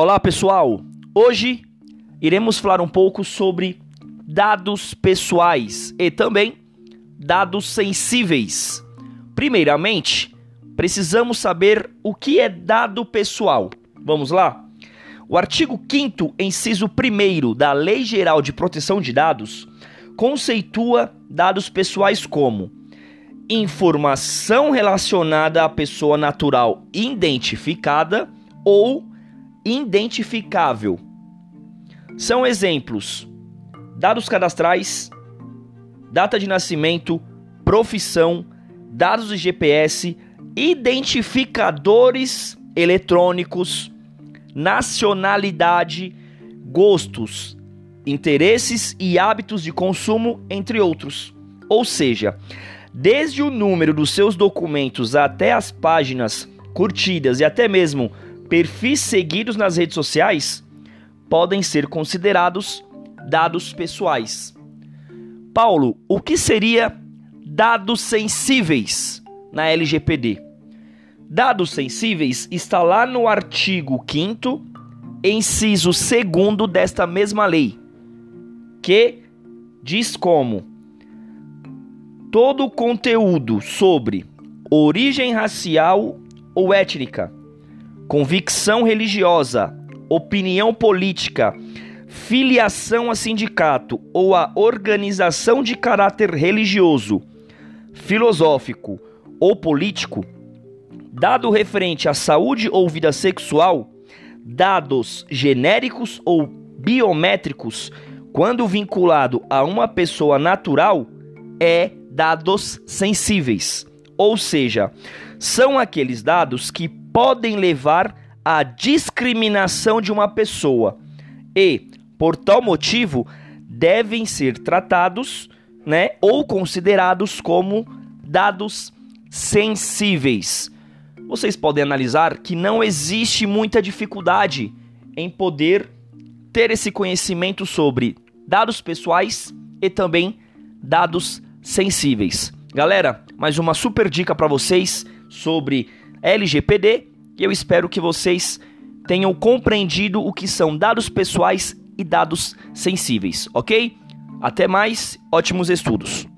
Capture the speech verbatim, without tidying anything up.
Olá pessoal, hoje iremos falar um pouco sobre dados pessoais e também dados sensíveis. Primeiramente, precisamos saber o que é dado pessoal. Vamos lá? O artigo quinto, inciso primeiro da Lei Geral de Proteção de Dados conceitua dados pessoais como informação relacionada à pessoa natural identificada ou identificável. São exemplos: dados cadastrais, data de nascimento, profissão, dados de G P S, identificadores eletrônicos, nacionalidade, gostos, interesses e hábitos de consumo, entre outros. Ou seja, desde o número dos seus documentos até as páginas curtidas e até mesmo perfis seguidos nas redes sociais podem ser considerados dados pessoais. Paulo, o que seria dados sensíveis na L G P D? Dados sensíveis está lá no artigo quinto, inciso segundo desta mesma lei, que diz como: todo conteúdo sobre origem racial ou étnica, convicção religiosa, opinião política, filiação a sindicato ou a organização de caráter religioso, filosófico ou político, dado referente à saúde ou vida sexual, dados genéricos ou biométricos, quando vinculado a uma pessoa natural, é dados sensíveis. Ou seja, são aqueles dados que podem levar à discriminação de uma pessoa e, por tal motivo, devem ser tratados, né, ou considerados como dados sensíveis. Vocês podem analisar que não existe muita dificuldade em poder ter esse conhecimento sobre dados pessoais e também dados sensíveis. Galera, mais uma super dica para vocês sobre L G P D, e eu espero que vocês tenham compreendido o que são dados pessoais e dados sensíveis, ok? Até mais, ótimos estudos!